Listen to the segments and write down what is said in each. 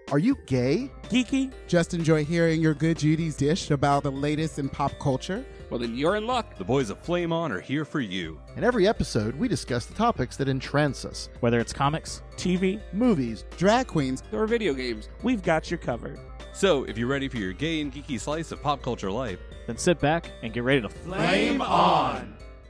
Are you gay? Geeky? Just enjoy hearing your good Judy's dish about the latest in pop culture? Well, then you're in luck. The boys of Flame On are here for you. In every episode, we discuss the topics that entrance us. Whether it's comics, TV, Movies, drag queens, or video games, we've got you covered. So, if you're ready for your gay and geeky slice of pop culture life, then sit back and get ready to Flame On!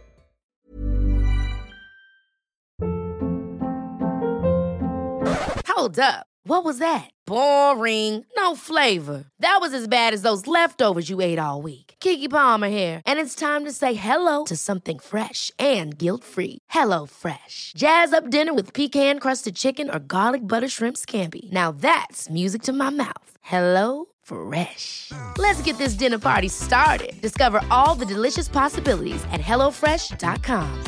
Hold up. What was that? Boring. No flavor. That was as bad as those leftovers you ate all week. Keke Palmer here, and it's time to say hello to something fresh and guilt-free. Hello Fresh. Jazz up dinner with pecan-crusted chicken or garlic butter shrimp scampi. Now that's music to my mouth. Hello Fresh. Let's get this dinner party started. Discover all the delicious possibilities at HelloFresh.com.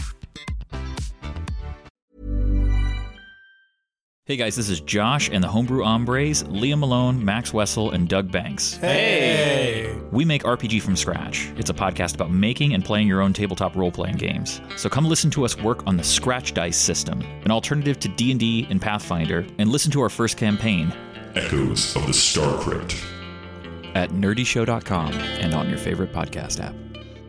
Hey guys, this is Josh and the Homebrew Hombres, Liam Malone, Max Wessel, and Doug Banks. Hey! We make RPG from scratch. It's a podcast about making and playing your own tabletop role-playing games. So come listen to us work on the Scratch Dice system, an alternative to D&D and Pathfinder, and listen to our first campaign, Echoes of the Star Crypt, at nerdyshow.com and on your favorite podcast app.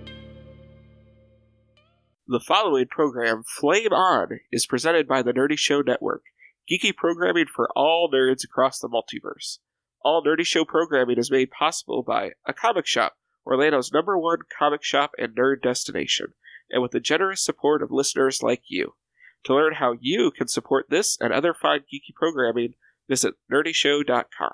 The following program, Flame On, is presented by the Nerdy Show Network. Geeky programming for all nerds across the multiverse. All Nerdy Show programming is made possible by A Comic Shop, Orlando's #1 comic shop and nerd destination, and with the generous support of listeners like you. To learn how you can support this and other fine geeky programming, visit nerdyshow.com.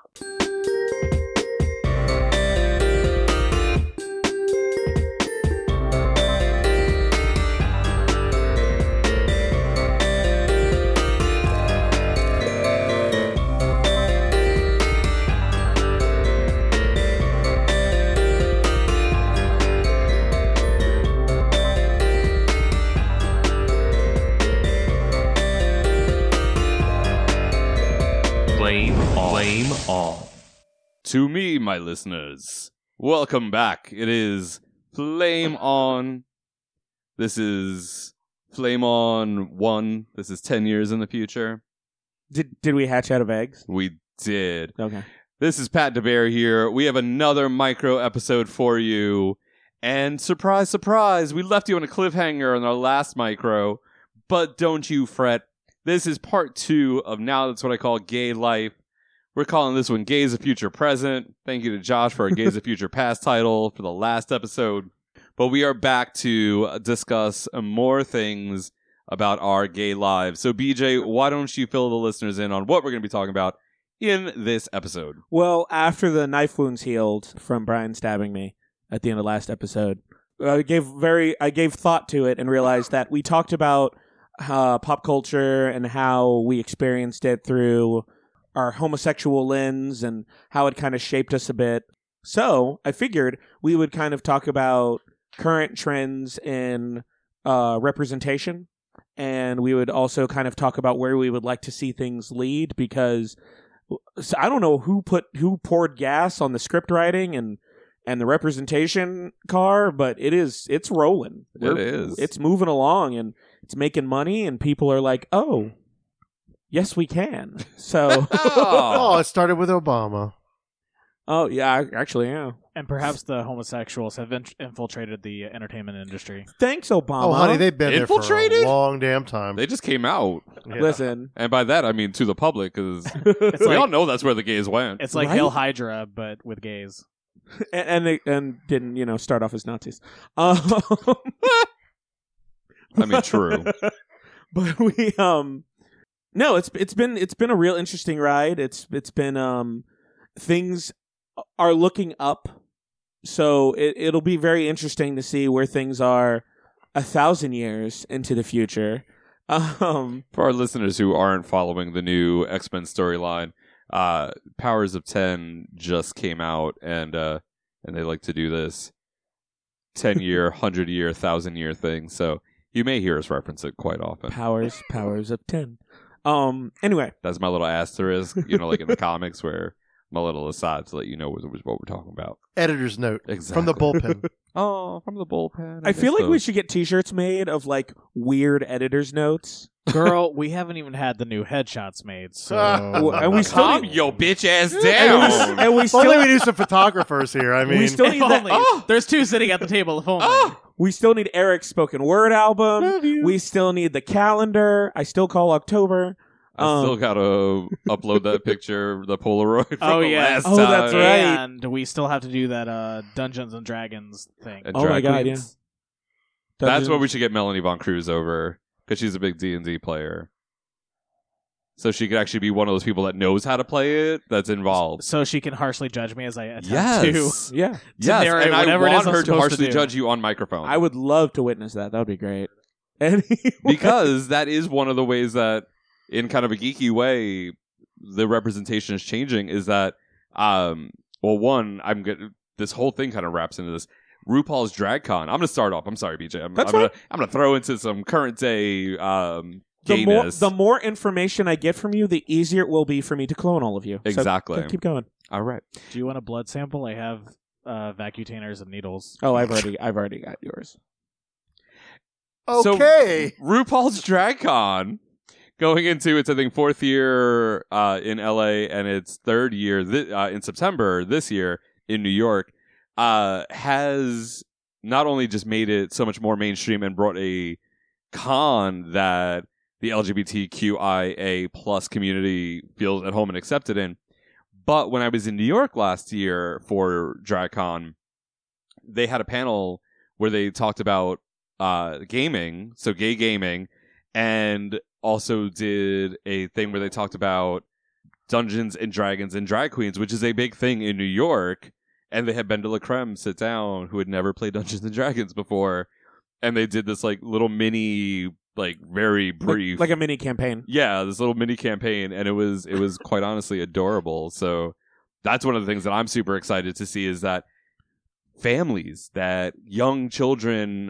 Flame On. To me, my listeners, welcome back. It is Flame On. This is Flame On 1. This is 10 years in the future. Did we hatch out of eggs? We did. Okay. This is Pat DeBear here. We have another micro episode for you. And surprise, surprise, we left you on a cliffhanger in our last micro. But don't you fret. This is part 2 of Now That's What I Call Gay Life. We're calling this one Gays of Future Present. Thank you to Josh for our Gays of Future Past title for the last episode. But we are back to discuss more things about our gay lives. So BJ, why don't you fill the listeners in on what we're going to be talking about in this episode? Well, after the knife wounds healed from Brian stabbing me at the end of last episode, I gave thought to it and realized that we talked about pop culture and how we experienced it through our homosexual lens and how it kind of shaped us a bit. So I figured we would kind of talk about current trends in representation, and we would also kind of talk about where we would like to see things lead, because I don't know who poured gas on the script writing and the representation car, but it's rolling. It's moving along, and it's making money, and people are like, oh, yes, we can. So, it started with Obama. Oh, yeah, actually, yeah. And perhaps the homosexuals have infiltrated the entertainment industry. Thanks, Obama. Oh, honey, they've been Infiltrated? there for a long damn time. They just came out. Yeah. Listen. And by that, I mean to the public, because It's we like, all know that's where the gays went. It's like Right? Hail Hydra, but with gays. and didn't, start off as Nazis. I mean, true. But we no, it's been a real interesting ride. It's been things are looking up, so it'll be very interesting to see where things are 1,000 years into the future. For our listeners who aren't following the new X-Men storyline, Powers of 10 just came out, and they like to do this 10-year, 100-year, 1,000-year thing. So you may hear us reference it quite often. Powers of 10. Anyway, That's my little asterisk, like in the comics where my little aside to let you know what we're talking about. Editor's note Exactly. from the bullpen. Oh, from the bullpen. I feel like we should get T-shirts made of like weird editor's notes. Girl, we haven't even had the new headshots made, so And we still calm need- your bitch ass and down. we Only still we do some photographers here. I mean, we still need if that. only. There's two sitting at the table. If only. We still need Eric's spoken word album. Love you. We still need the calendar. I still call October. I still gotta upload that picture, the Polaroid from Oh, the yeah. last Oh, time. that's right. And we still have to do that Dungeons and Dragons thing. And Oh my drag God, queens. yeah. That's what we should get Melanie Von Cruz over, because she's a big D&D player. So she could actually be one of those people that knows how to play it, that's involved. So she can harshly judge me as I attempt Yes. Yeah, Yes, narrate and I whatever it is want I'm her to supposed to harshly do. judge you on microphone. I would love to witness that. That would be great. Anyway. Because that is one of the ways that, in kind of a geeky way, the representation is changing. Is that, one, this whole thing kind of wraps into this. RuPaul's DragCon. I'm going to start off. I'm sorry, BJ. I'm going to throw into some current day gayness. The more information I get from you, the easier it will be for me to clone all of you. Exactly. So keep going. All right. Do you want a blood sample? I have vacutainers and needles. Oh, I've already got yours. okay. So, RuPaul's DragCon, going into its, I think, 4th year in LA and its 3rd year in September this year in New York, has not only just made it so much more mainstream and brought a con that the LGBTQIA plus community feels at home and accepted in, but when I was in New York last year for DragCon, they had a panel where they talked about gaming, so gay gaming, and also did a thing where they talked about Dungeons and Dragons and drag queens, which is a big thing in New York. And they had Ben de la Creme sit down, who had never played Dungeons and Dragons before, and they did this like little mini, like very brief, like a mini campaign. Yeah, this little mini campaign, and it was quite honestly adorable. So that's one of the things that I'm super excited to see, is that families, that young children,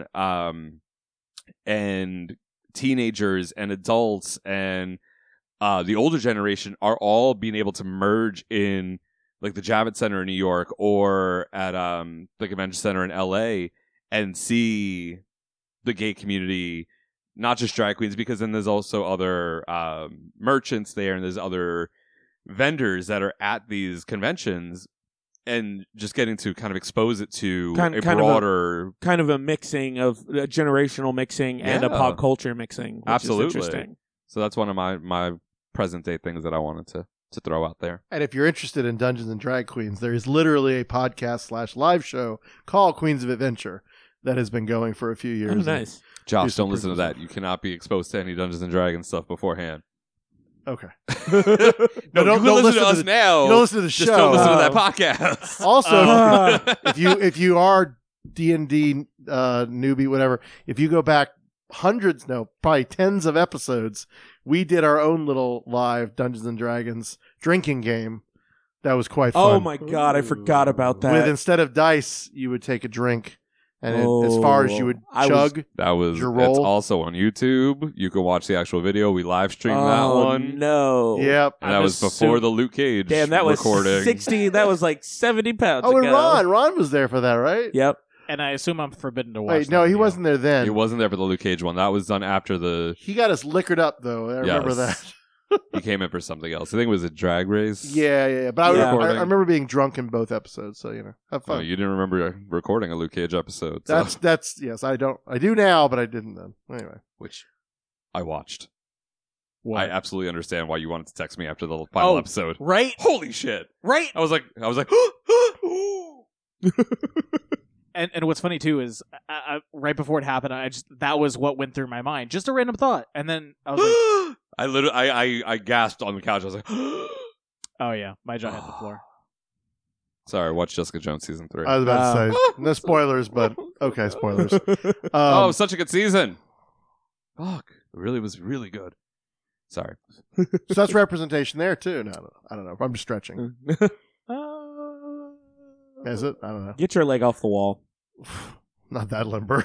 and teenagers and adults and the older generation are all being able to merge in like the Javits Center in New York or at the Convention Center in LA and see the gay community, not just drag queens, because then there's also other merchants there and there's other vendors that are at these conventions, and just getting to kind of expose it to a broader... kind of a mixing of a generational mixing and a pop culture mixing, which Absolutely. is interesting. So that's one of my present day things that I wanted to throw out there. And if you're interested in Dungeons and Drag Queens, there is literally a podcast / live show called Queens of Adventure that has been going for a few years. Oh, nice. Josh, don't listen to that. You cannot be exposed to any Dungeons and Dragons stuff beforehand. Okay. No, don't you can listen to listen us now. You don't listen to the Just show. don't listen to that podcast. Also, if you are D&D newbie, whatever, if you go back probably tens of episodes, we did our own little live Dungeons and Dragons drinking game. That was quite fun. Oh my God, I forgot about that. With instead of dice, you would take a drink, and as far as you would chug, that was your roll. It's also on YouTube. You can watch the actual video. We live streamed that one. No. Yep. And that was before the Luke Cage Damn, that was recording. 60. That was like 70 pounds. Oh, and ago. Ron was there for that, right? Yep. And I assume I'm forbidden to watch. Wait, no, that he video. wasn't there then. He wasn't there for the Luke Cage one. That was done after the... He got us liquored up, though. I remember Yes. that. He came in for something else. I think it was a drag race. Yeah. But Yeah. I remember being drunk in both episodes, so, have Oh, fun. you didn't remember recording a Luke Cage episode. So. That's yes, I do now, but I didn't then. Anyway. Which I watched. What? I absolutely understand why you wanted to text me after the final episode. Right? Holy shit. Right? I was like, And what's funny too is right before it happened, that was what went through my mind, just a random thought, and then I was like, I literally, I gasped on the couch. I was like, oh yeah, my jaw hit the floor. sorry, watch Jessica Jones season 3. I was about to say no spoilers, but okay, spoilers. Oh, such a good season. Fuck. It really was really good. Sorry. So that's representation there too. No, I don't know. I'm just stretching. Is it? I don't know. Get your leg off the wall. Not that limber.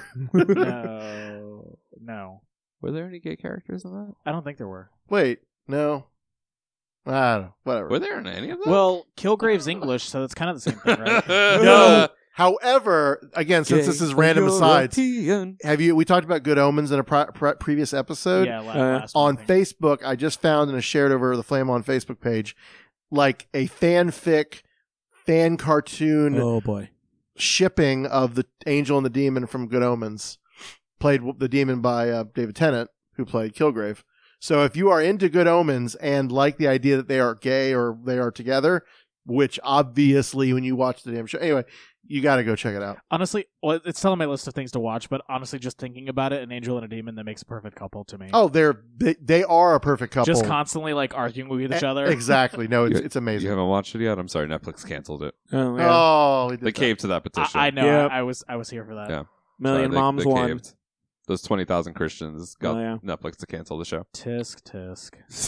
No. Were there any gay characters in that? I don't think there were. Wait, no. I don't know. Whatever. Were there in any of them? Well, Kilgrave's English, so it's kind of the same thing, right? No. However, again, since this is random asides, we talked about Good Omens in a previous episode? Yeah, last on one, Facebook, I just found and shared over the Flame On Facebook page, like a fanfic, fan cartoon Oh boy. shipping of the Angel and the Demon from Good Omens, played the demon by David Tennant, who played Kilgrave. So if you are into Good Omens and like the idea that they are gay or they are together, which obviously when you watch the damn show, anyway, you got to go check it out. Honestly, well, it's still on my list of things to watch, but honestly, just thinking about it, an angel and a demon, that makes a perfect couple to me. Oh, they are a perfect couple. Just constantly like arguing with each other. Exactly. No, it's amazing. You haven't watched it yet? I'm sorry, Netflix canceled it. Oh, yeah. Oh, They caved to that petition. I know. Yep. I was here for that. Yeah. Million Sorry, Moms they won. caved. Those 20,000 Christians got Oh, yeah. Netflix to cancel the show. Tisk.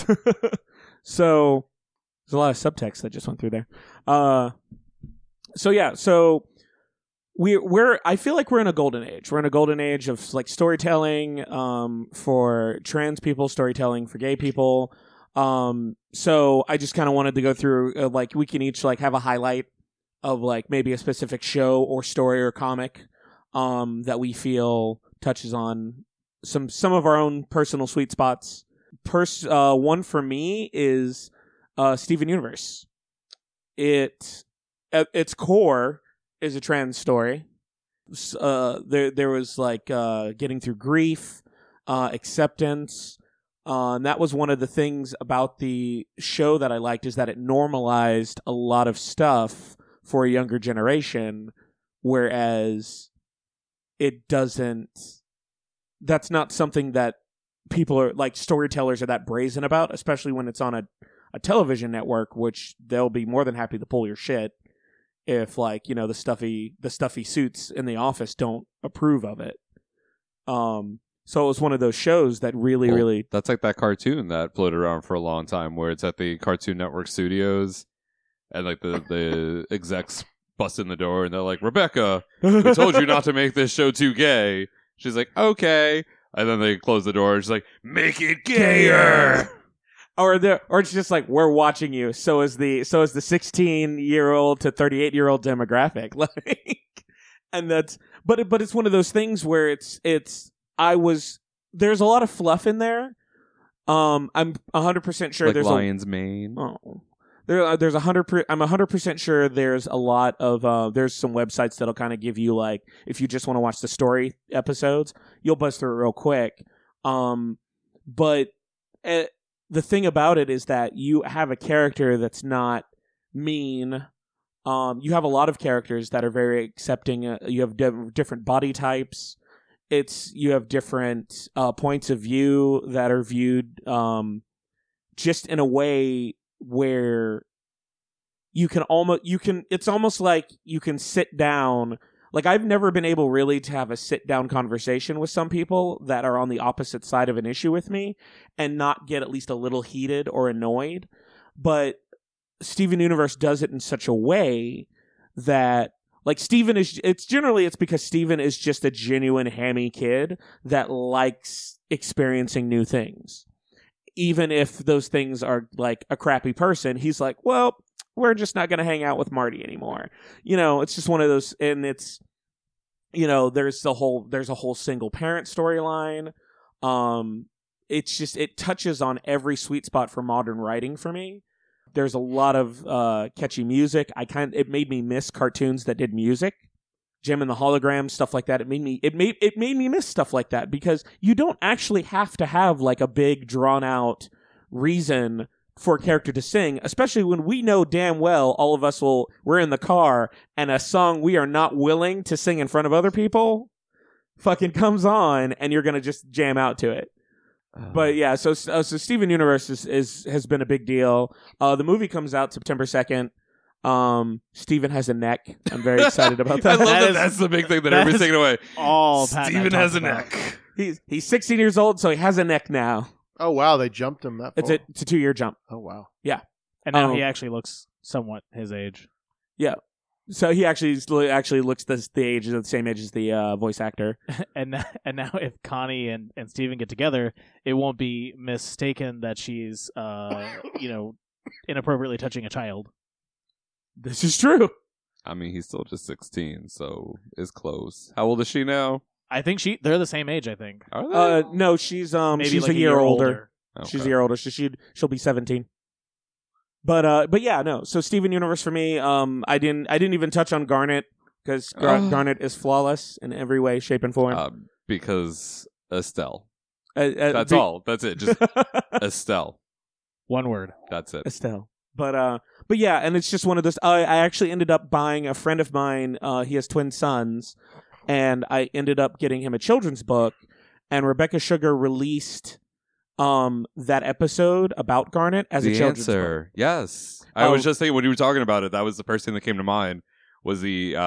So there's a lot of subtext that just went through there. So we're I feel like we're in a golden age. We're in a golden age of like storytelling for trans people, storytelling for gay people. So I just kind of wanted to go through like we can each like have a highlight of like maybe a specific show or story or comic that we feel touches on some of our own personal sweet spots. One for me is Steven Universe. It at its core is a trans story. There was like getting through grief, acceptance. And that was one of the things about the show that I liked, is that it normalized a lot of stuff for a younger generation, whereas it doesn't. That's not something that people are like storytellers are that brazen about, especially when it's on a television network, which they'll be more than happy to pull your shit if like, you know, the stuffy suits in the office don't approve of it. So it was one of those shows that really That's like that cartoon that floated around for a long time, where it's at the Cartoon Network studios, and like the execs bust in the door and they're like, "Rebecca, we told you not to make this show too gay." She's like, "Okay," and then they close the door and she's like, "Make it gayer." Or it's just like, we're watching you. So is the 16-year-old to 38-year-old demographic. Like, and that's but it's one of those things where there's a lot of fluff in there. I'm 100% sure like there's Lion's Mane. I'm 100% sure there's a lot of there's some websites that'll kind of give you like, if you just want to watch the story episodes, you'll buzz through it real quick. But the thing about it is that you have a character that's not mean. You have a lot of characters that are very accepting. You have different body types. You have different points of view that are viewed just in a way where it's almost like you can sit down. Like, I've never been able really to have a sit-down conversation with some people that are on the opposite side of an issue with me and not get at least a little heated or annoyed. But Steven Universe does it in such a way that, like, it's because Steven is just a genuine hammy kid that likes experiencing new things. Even if those things are, like, a crappy person, he's like, well, we're just not going to hang out with Marty anymore. You know, it's just one of those, and it's, you know, there's a whole single parent storyline. It touches on every sweet spot for modern writing for me. There's a lot of catchy music. It made me miss cartoons that did music. Jim and the Hologram, stuff like that. It made me miss stuff like that, because you don't actually have to have like a big drawn out reason for a character to sing, especially when we know damn well all of us we're in the car and a song we are not willing to sing in front of other people fucking comes on and you're gonna just jam out to it. But yeah, so Steven Universe has been a big deal. The movie comes out September 2nd. Steven has a neck. I'm very excited about that. I love that's the big thing that everybody's taking away. All Steven has a neck. He's 16 years old, so he has a neck now. Oh wow, they jumped him that far. It's a 2-year jump. Oh wow. Yeah. And now he actually looks somewhat his age. Yeah. So he actually looks the same age as the voice actor. And now if Connie and Steven get together, it won't be mistaken that she's inappropriately touching a child. This is true. I mean, he's still just 16, so it's close. How old is she now? I think they're the same age, I think. Are they? No, she's Maybe she's like a year older. Okay. She's a year older, so she'll be 17. But yeah, no. So Steven Universe for me, I didn't even touch on Garnet because Garnet is flawless in every way, shape, and form. Because Estelle. That's all. That's it. Just Estelle. One word. That's it. Estelle. But yeah, and it's just one of those. I actually ended up buying a friend of mine. He has twin sons, and I ended up getting him a children's book. And Rebecca Sugar released that episode about Garnet as a children's book. Yes, I was just thinking when you were talking about it, that was the first thing that came to mind. Was the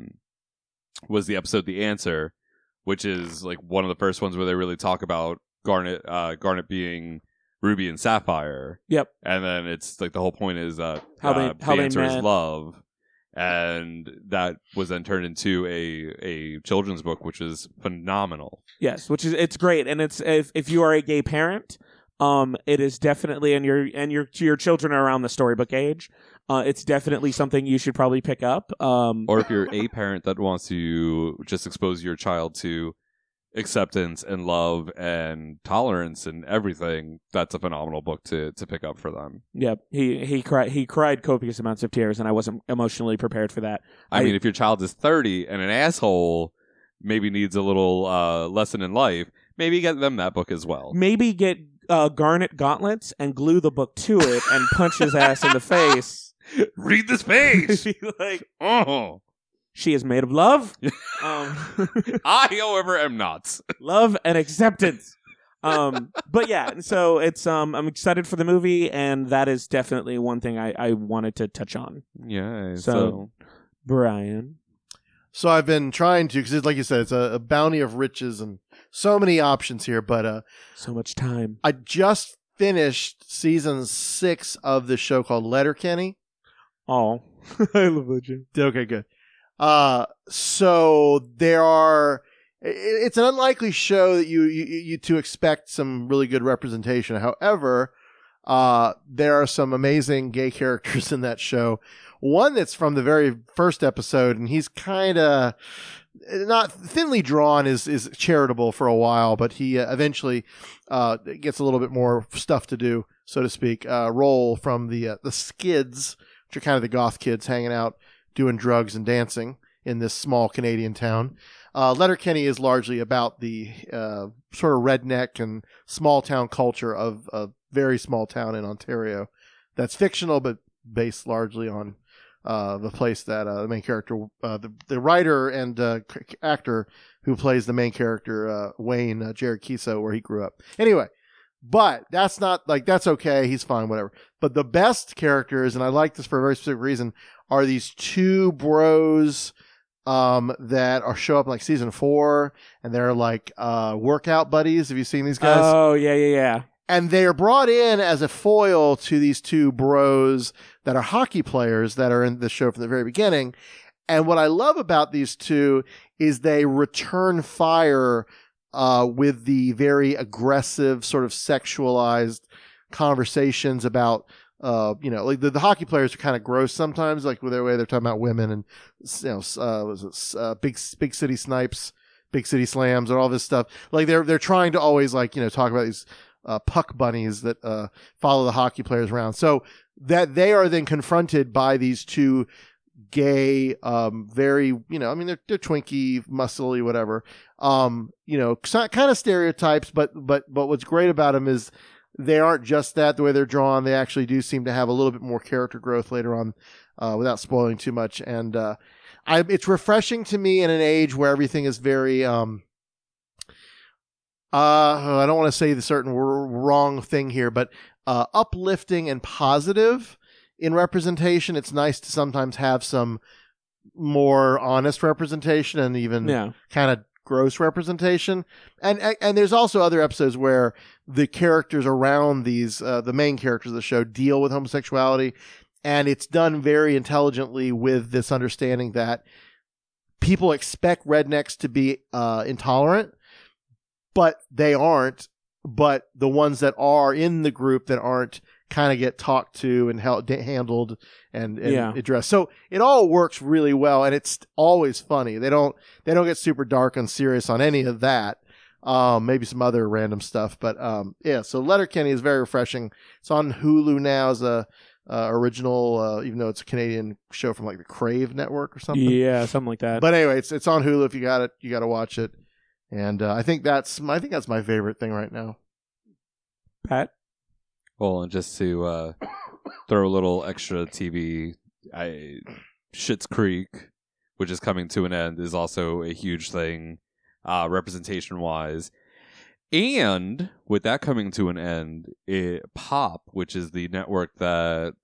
episode The Answer, which is like one of the first ones where they really talk about Garnet being Ruby and Sapphire. Yep. And then it's like the whole point is how the they answer is met. love. And that was then turned into a children's book, which is phenomenal. Yes, it's great, and it's if you are a gay parent, it is definitely and your children are around the storybook age. It's definitely something you should probably pick up. Or if you're a parent that wants to just expose your child to acceptance and love and tolerance and everything, that's a phenomenal book to pick up for them. Yep, he cried copious amounts of tears, and I wasn't emotionally prepared for that. I mean, if your child is 30 and an asshole, maybe needs a little lesson in life, maybe get them that book as well. Maybe get Garnet gauntlets and glue the book to it and punch his ass in the face. Read this page. Be like, Oh, she is made of love. I, however, am not. Love and acceptance. But yeah, so it's I'm excited for the movie, and that is definitely one thing I wanted to touch on. Yeah. So Brian. So I've been trying to, because like you said, it's a bounty of riches and so many options here. But so much time. I just finished season 6 of the show called Letterkenny. Oh, I love that show. Okay, good. So it's an unlikely show that you to expect some really good representation. However, there are some amazing gay characters in that show. One that's from the very first episode, and he's kind of not thinly drawn, is charitable for a while, but he eventually gets a little bit more stuff to do, so to speak. Roll from the Skids, which are kind of the goth kids hanging out doing drugs and dancing in this small Canadian town. Letterkenny is largely about the sort of redneck and small town culture of a very small town in Ontario that's fictional, but based largely on the place that the main character, the writer and actor who plays the main character, Wayne, Jared Kiso, where he grew up. Anyway, but that's not like, that's okay. He's fine, whatever. But the best characters, and I like this for a very specific reason, are these two bros that show up in like season 4, and they're like workout buddies. Have you seen these guys? Oh, yeah. And they are brought in as a foil to these two bros that are hockey players that are in the show from the very beginning. And what I love about these two is they return fire with the very aggressive, sort of sexualized conversations about, like the hockey players are kind of gross sometimes, like with their way they're talking about women and, big city snipes, big city slams, and all this stuff. Like they're trying to always talk about these puck bunnies that follow the hockey players around. So that they are then confronted by these two gay, very, they're twinky, muscly, whatever. Kind of stereotypes, but what's great about them is they aren't just that, the way they're drawn. They actually do seem to have a little bit more character growth later on, without spoiling too much. And it's refreshing to me in an age where everything is very, I don't want to say the certain wrong thing here, but uplifting and positive in representation. It's nice to sometimes have some more honest representation and even kind of gross representation. And there's also other episodes where the characters around these, the main characters of the show, deal with homosexuality. And it's done very intelligently with this understanding that people expect rednecks to be intolerant, but they aren't. But the ones that are in the group that aren't kind of get talked to and handled and Yeah. addressed. So it all works really well, and it's always funny. They don't get super dark and serious on any of that. Maybe some other random stuff, but yeah. So Letterkenny is very refreshing. It's on Hulu now as a original, even though it's a Canadian show from like the Crave network or something. Yeah, something like that. But anyway, it's on Hulu. If you got it, you got to watch it. And I think that's my favorite thing right now. Pat? Well, and just to throw a little extra TV, Schitt's Creek, which is coming to an end, is also a huge thing, representation-wise. And with that coming to an end, Pop, which is the network that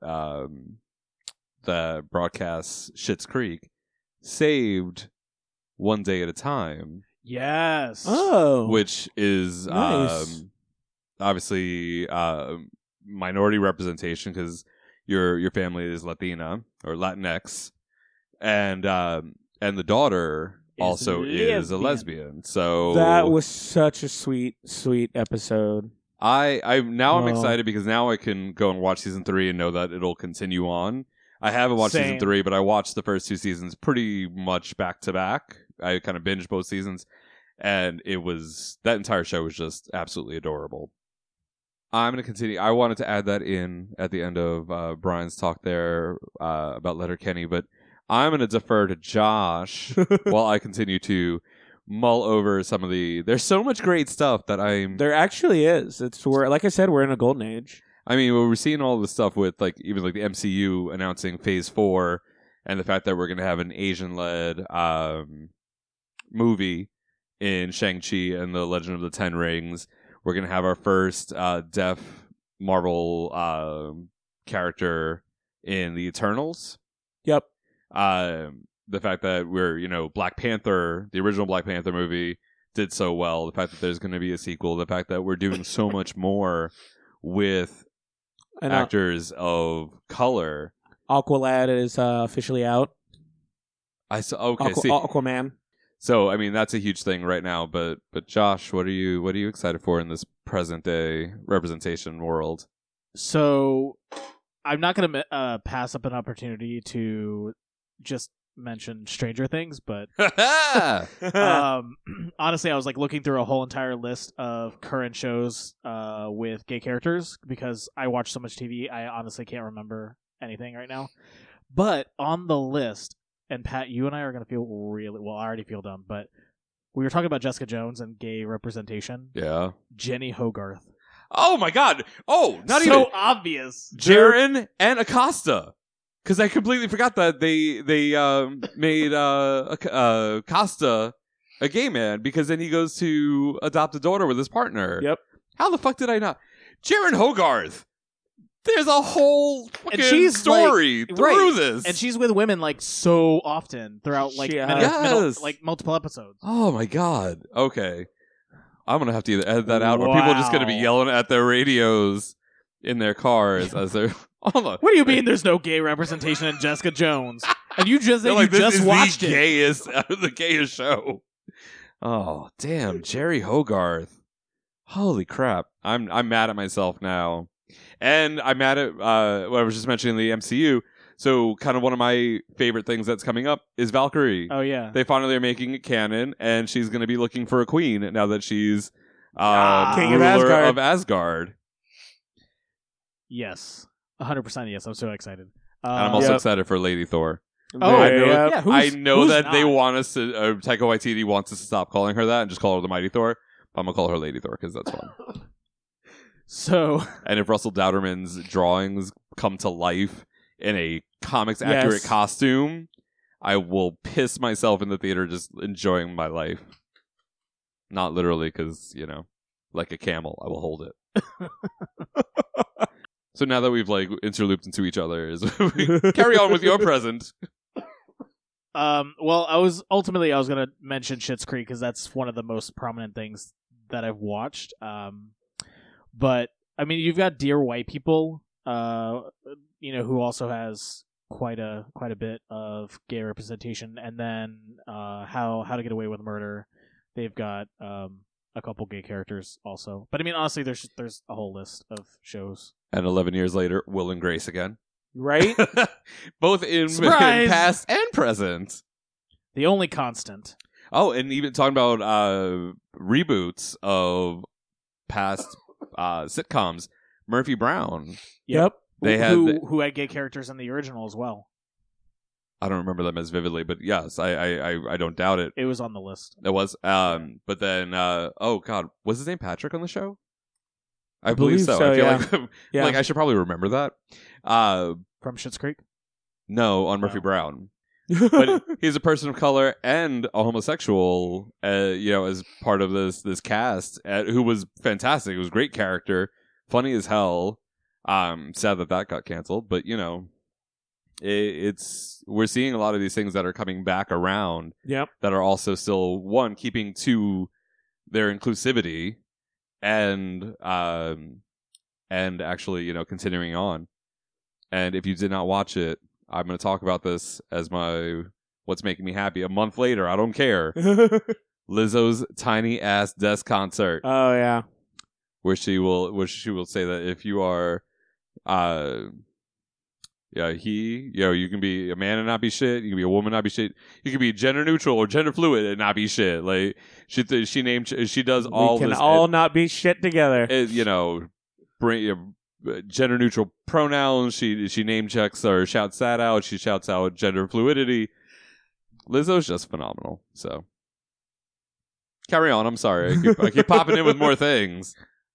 broadcasts Schitt's Creek, saved One Day at a Time. Yes. Oh. Which is Nice. obviously minority representation because your family is Latina or Latinx, and the daughter also is a lesbian. So That was such a sweet episode. I'm Oh. excited because now I can go and watch season 3 and know that it'll continue on. I haven't watched season Same. 3, but I watched the first 2 seasons pretty much back to back. I kind of binged both seasons, and that entire show was just absolutely adorable. I'm going to continue. I wanted to add that in at the end of Brian's talk there about Letterkenny, but I'm going to defer to Josh while I continue to mull over some of there's so much great stuff that There actually is. Like I said, we're in a golden age. I mean, we're seeing all this stuff with even the MCU announcing Phase 4 and the fact that we're going to have an Asian-led movie in Shang-Chi and the Legend of the Ten Rings. We're going to have our first deaf Marvel character in the Eternals. Yep. The fact that we're, Black Panther, the original Black Panther movie did so well. The fact that there's going to be a sequel. The fact that we're doing so much more with And actors of color. Aqualad is officially out. Aquaman. So I mean that's a huge thing right now. But Josh, what are you excited for in this present day representation world? So I'm not going to pass up an opportunity to just mention Stranger Things, but honestly, I was looking through a whole entire list of current shows with gay characters because I watch so much TV. I honestly can't remember anything right now. But on the list, and Pat, you and I are going to feel really well. I already feel dumb, but we were talking about Jessica Jones and gay representation. Yeah. Jenny Hogarth. Oh my God! Oh, not so even obvious. Jaren and Acosta. Because I completely forgot that they made Acosta a gay man because then he goes to adopt a daughter with his partner. Yep. How the fuck did I not? Jaren Hogarth. There's a whole fucking she's story through right. this, And she's with women so often throughout Yes. multiple episodes. oh my God. Okay, I'm gonna have to either edit that out or people are just gonna be Wow. yelling at their radios in their cars as they're. Hold on. What do you mean there's no gay representation in Jessica Jones? And you just They're you like, this just is watched the it. gayest, the gayest show. Oh damn, Jerry Hogarth! Holy crap! I'm mad at myself now, and I'm mad at what I was just mentioning the MCU. So, kind of one of my favorite things that's coming up is Valkyrie. Oh yeah. They finally are making it canon, and she's going to be looking for a queen now that she's King of ruler Asgard. of Asgard. Yes. 100% yes. I'm so excited. And I'm also Yep. excited for Lady Thor. Oh, I know, yeah. yeah, I who's- know who's that they not? want us to. Taika Waititi wants us to stop calling her that and just call her the Mighty Thor. But I'm gonna call her Lady Thor because that's fun. So And if Russell Dowderman's drawings come to life in a comics accurate Yes. costume, I will piss myself in the theater just enjoying my life. Not literally, because like a camel, I will hold it. So now that we've interlooped into each other, carry on with your present. well, I was gonna mention Schitt's Creek because that's one of the most prominent things that I've watched. But I mean, you've got Dear White People, who also has quite a bit of gay representation, and then How to Get Away with Murder. They've got a couple gay characters also. But I mean, honestly, there's a whole list of shows. And 11 years later, Will and Grace again. Right? Both in Surprise! past and present. The only constant. Oh, and even talking about reboots of past sitcoms, Murphy Brown. Yep. They had who had gay characters in the original as well. I don't remember them as vividly, but yes, I don't doubt it. It was on the list. It was. But then, oh God, was his name Patrick on the show? I believe so. so, I feel yeah. Yeah. like I should probably remember that. From Schitt's Creek? No, on Murphy Oh. Brown. But he's a person of color and a homosexual, as part of this cast, who was fantastic. It was a great character, funny as hell. Sad that got canceled, but we're seeing a lot of these things that are coming back around. Yep. That are also still keeping to their inclusivity, and actually continuing on. And if you did not watch it, I'm going to talk about this as my what's making me happy. A month later, I don't care. Lizzo's tiny ass desk concert, Oh yeah. where she will say that if you are, you can be a man and not be shit. You can be a woman and not be shit. You can be gender neutral or gender fluid and not be shit. Like she does all we can this. all not be shit together. Bring gender neutral pronouns. She name checks or shouts that out. She shouts out gender fluidity. Lizzo's just phenomenal. So carry on. I'm sorry. I keep popping in with more things.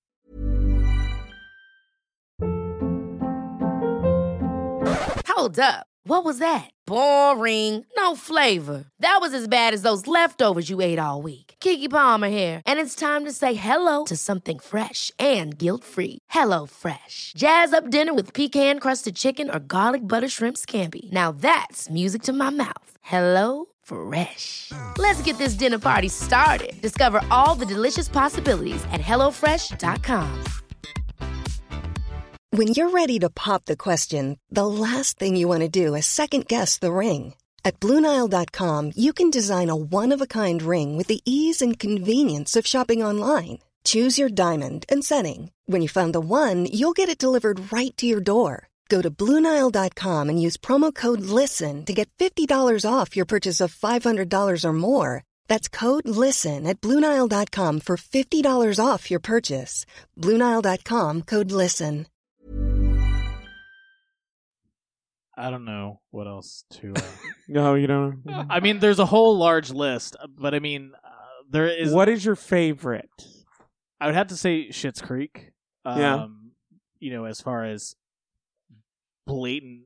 Hold up. What was that? Boring. No flavor. That was as bad as those leftovers you ate all week. Keke Palmer here, and it's time to say hello to something fresh and guilt-free. Hello Fresh. Jazz up dinner with pecan-crusted chicken or garlic butter shrimp scampi. Now that's music to my mouth. Hello Fresh. Let's get this dinner party started. Discover all the delicious possibilities at hellofresh.com. When you're ready to pop the question, the last thing you want to do is second-guess the ring. At BlueNile.com, you can design a one-of-a-kind ring with the ease and convenience of shopping online. Choose your diamond and setting. When you find the one, you'll get it delivered right to your door. Go to BlueNile.com and use promo code LISTEN to get $50 off your purchase of $500 or more. That's code LISTEN at BlueNile.com for $50 off your purchase. BlueNile.com, code LISTEN. I don't know what else to... No, you don't. I mean, there's a whole large list, but I mean, there is... What is your favorite? I would have to say Schitt's Creek. Yeah. As far as blatant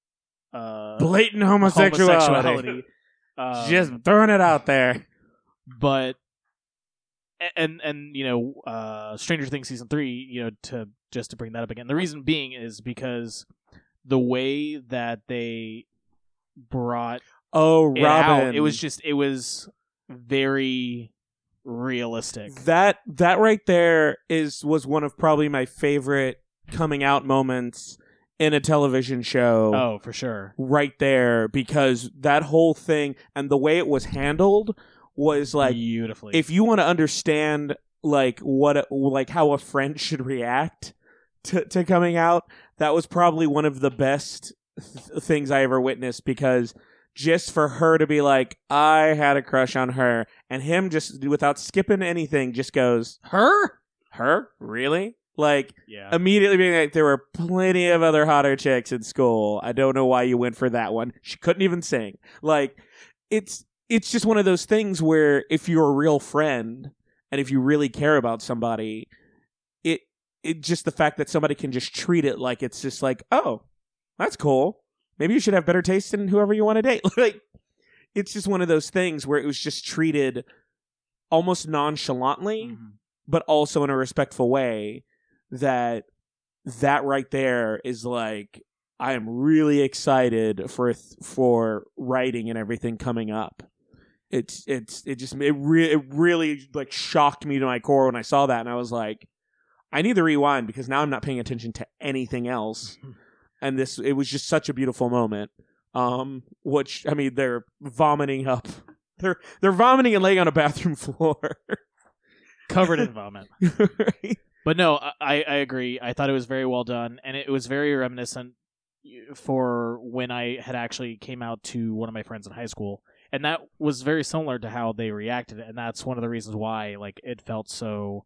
homosexuality. Just throwing it out there. But and Stranger Things season 3, to bring that up again. The reason being is because the way that they brought Robin. out, it was very realistic. That right there was one of probably my favorite coming out moments in a television show. Oh, for sure. Right there, because that whole thing and the way it was handled was like beautifully. If you want to understand how a friend should react to coming out, that was probably one of the best things I ever witnessed, because just for her to be like, I had a crush on her, and him just without skipping anything just goes, her really, immediately being like, there were plenty of other hotter chicks in school. I don't know why you went for that one. She couldn't even sing. It's just one of those things where if you're a real friend and if you really care about somebody, it just the fact that somebody can just treat it like it's just like, oh, that's cool. Maybe you should have better taste in whoever you want to date. It's just one of those things where it was just treated almost nonchalantly, but also in a respectful way. That right there is like, I am really excited for writing and everything coming up. It really like shocked me to my core when I saw that, and I was like, I need to rewind because now I'm not paying attention to anything else. And it was just such a beautiful moment. Which, I mean, they're vomiting up. They're vomiting and laying on a bathroom floor. Covered in vomit. Right? But no, I agree. I thought it was very well done, and it was very reminiscent for when I had actually came out to one of my friends in high school, and that was very similar to how they reacted, and that's one of the reasons why like it felt so.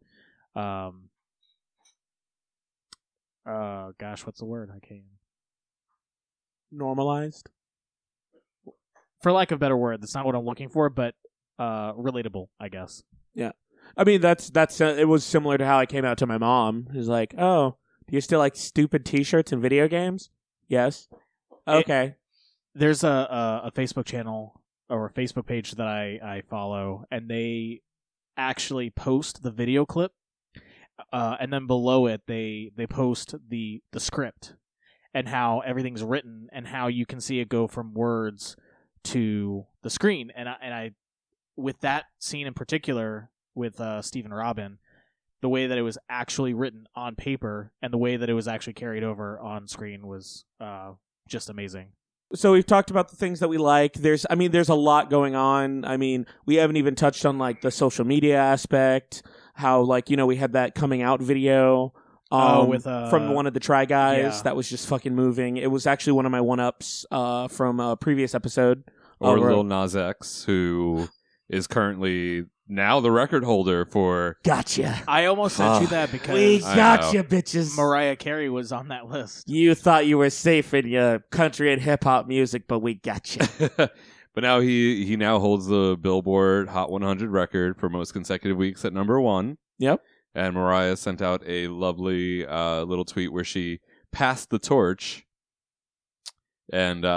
Gosh, what's the word? I can't. Normalized. For lack of a better word, that's not what I'm looking for, but relatable, I guess. Yeah. I mean, that's it was similar to how I came out to my mom. Who's like, "Oh, do you still like stupid T-shirts and video games?" Yes. Okay. There's a Facebook channel or a Facebook page that I follow, and they actually post the video clip, and then below it they post the script and how everything's written and how you can see it go from words to the screen. And I with that scene in particular with Stephen Robin, the way that it was actually written on paper and the way that it was actually carried over on screen was just amazing. So we've talked about the things that we like. There's a lot going on. I mean, we haven't even touched on like the social media aspect, how like, we had that coming out video from one of the Try Guys. Yeah. That was just fucking moving. It was actually one of my one-ups from a previous episode. Or Lil Nas X, who is currently now the record holder for... Gotcha. I almost sent you that because We gotcha, bitches. Mariah Carey was on that list. You thought you were safe in your country and hip-hop music, but we gotcha. But now he now holds the Billboard Hot 100 record for most consecutive weeks at number 1. Yep. And Mariah sent out a lovely little tweet where she passed the torch. And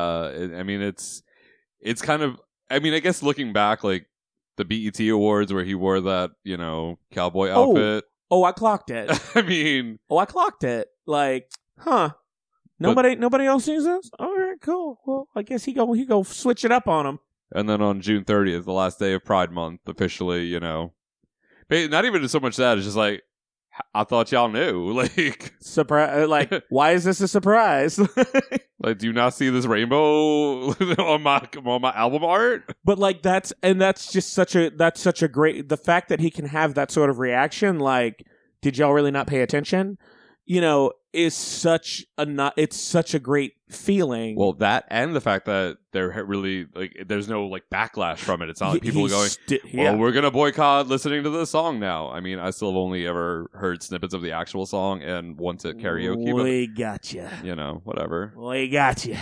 it's kind of, I guess looking back, like the BET Awards where he wore that, cowboy outfit. Oh, I clocked it. I clocked it. Like, huh. Nobody else sees this? All right, cool. Well, I guess he go switch it up on him. And then on June 30th, the last day of Pride Month, officially, not even so much that, it's just like, I thought y'all knew. Like, surprise! Like, why is this a surprise? Like, do you not see this rainbow on my album art? But like, that's just such a great, the fact that he can have that sort of reaction. Like, did y'all really not pay attention? Is such a great feeling. Well, that and the fact that they're really like, there's no like backlash from it. It's not like people going, we're gonna boycott listening to this song now. I mean, I still have only ever heard snippets of the actual song and once at karaoke. We gotcha. Whatever. We gotcha.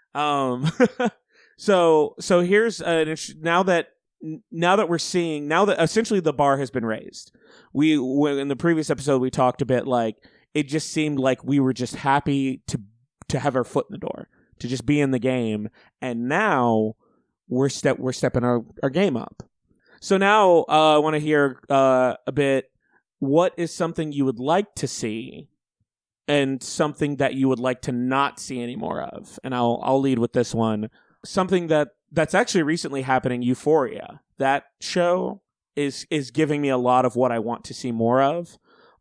So here's now that we're seeing, now that essentially the bar has been raised. In the previous episode we talked a bit like. It just seemed like we were just happy to have our foot in the door, to just be in the game, and now we're stepping our game up. So now I want to hear a bit. What is something you would like to see, and something that you would like to not see any more of? And I'll lead with this one. Something that's actually recently happening. Euphoria. That show is giving me a lot of what I want to see more of.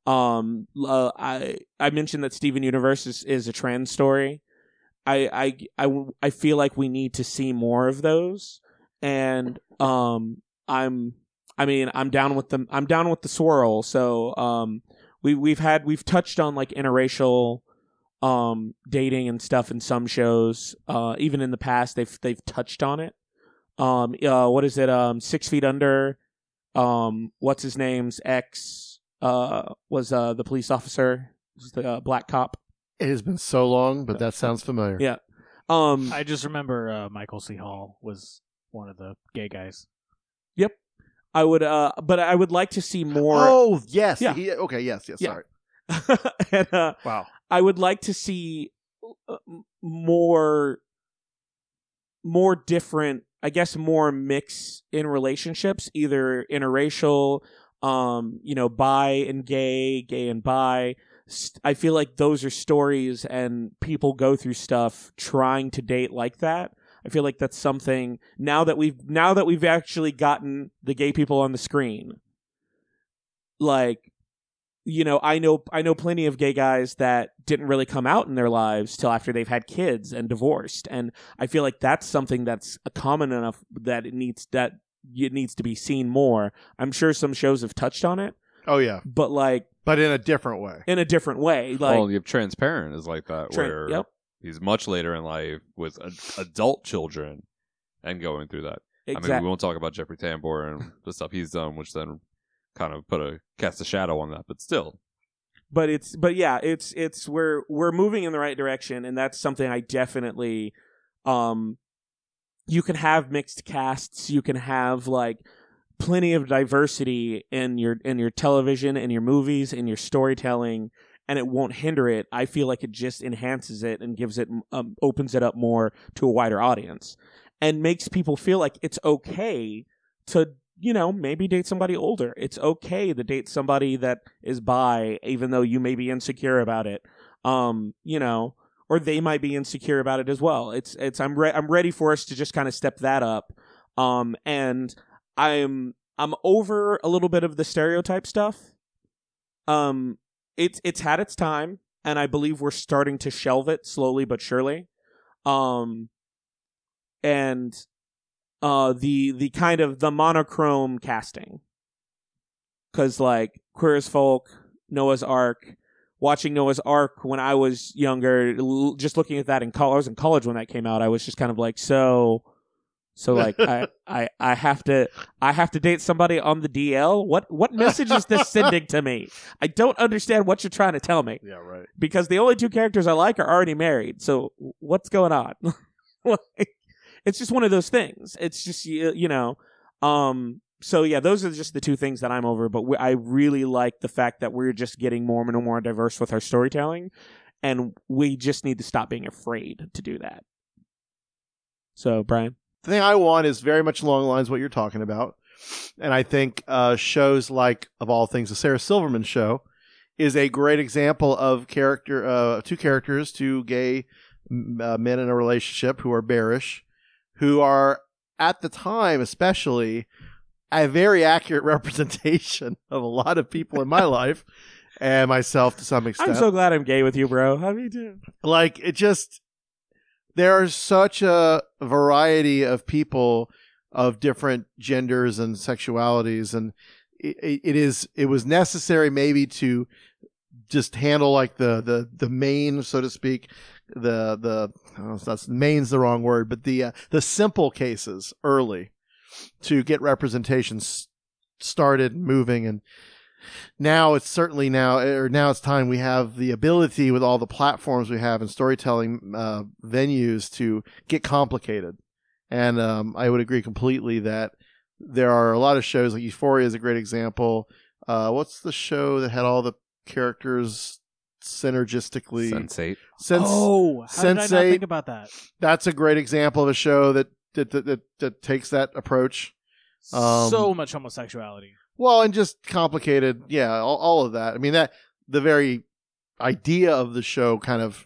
I mentioned that Steven Universe is a trans story. I feel like we need to see more of those, and I'm down with them. I'm down with the swirl. So we've touched on like interracial dating and stuff in some shows. Even in the past, they've touched on it. What is it? 6 Feet Under. What's his name's ex? Was the police officer, the black cop. It has been so long, but that sounds familiar. Yeah. I just remember Michael C. Hall was one of the gay guys. Yep. I would, but I would like to see more. Oh, yes. Yeah. Okay, yes, Yeah. sorry. And, Wow. I would like to see more different, I guess, more mix in relationships, either interracial, bi and gay and bi. I feel like those are stories and people go through stuff trying to date like that. I feel like that's something now that we've actually gotten the gay people on the screen. Like, I know plenty of gay guys that didn't really come out in their lives till after they've had kids and divorced. And I feel like that's something that's common enough that it needs to be seen more. I'm sure some shows have touched on it, Oh yeah, but like but in a different way. Like, well, you have Transparent is like that, where yep. he's much later in life with adult children and going through that. Exactly. I mean, we won't talk about Jeffrey Tambor and the stuff he's done, which then kind of cast a shadow on that, but still. But it's we're moving in the right direction, and that's something I definitely. You can have mixed casts. You can have like plenty of diversity in your television, in your movies, in your storytelling, and it won't hinder it. I feel like it just enhances it and gives it opens it up more to a wider audience, and makes people feel like it's okay to, maybe date somebody older. It's okay to date somebody that is bi, even though you may be insecure about it. Or they might be insecure about it as well. I'm ready for us to just kind of step that up. And I'm over a little bit of the stereotype stuff. It's had its time, and I believe we're starting to shelve it slowly but surely. And the kind of the monochrome casting, because like Queer as Folk, Noah's Ark. Watching Noah's Ark when I was younger, just looking at that in college, I was in college when that came out. I was just kind of like, so like I have to date somebody on the DL. What message is this sending to me? I don't understand what you're trying to tell me. Yeah, right. Because the only two characters I like are already married. So what's going on? It's just one of those things. It's just So yeah, those are just the two things that I'm over. But I really like the fact that we're just getting more and more diverse with our storytelling, and we just need to stop being afraid to do that. So, Brian, the thing I want is very much along the lines of what you're talking about, and I think shows like, of all things, the Sarah Silverman Show is a great example of two gay men in a relationship who are bearish, who are at the time especially a very accurate representation of a lot of people in my life and myself to some extent. I'm so glad I'm gay with you, bro. How do you do? Like, there's such a variety of people of different genders and sexualities, and it was necessary maybe to just handle like the main, so to speak, that's main's the wrong word, but the simple cases early, to get representation started moving. And now it's time we have the ability with all the platforms we have and storytelling venues to get complicated. And I would agree completely that there are a lot of shows, like Euphoria is a great example. What's the show that had all the characters synergistically? Sense8. How did I not think about that? That's a great example of a show that takes that approach. So much homosexuality. Well, and just complicated, yeah, all of that. I mean, that the very idea of the show kind of,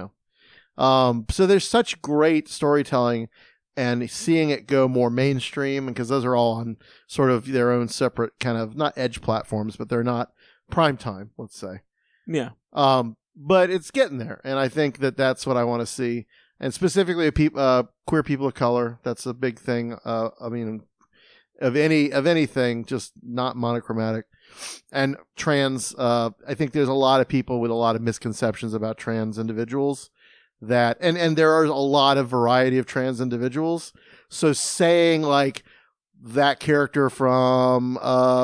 so there's such great storytelling, and seeing it go more mainstream, because those are all on sort of their own separate kind of, not edge platforms, but they're not prime time, let's say. Yeah. But it's getting there, and I think that's what I want to see. And specifically, queer people of color, that's a big thing. I mean, of anything, just not monochromatic. And trans, I think there's a lot of people with a lot of misconceptions about trans individuals, that, and there are a lot of variety of trans individuals. So saying like that character from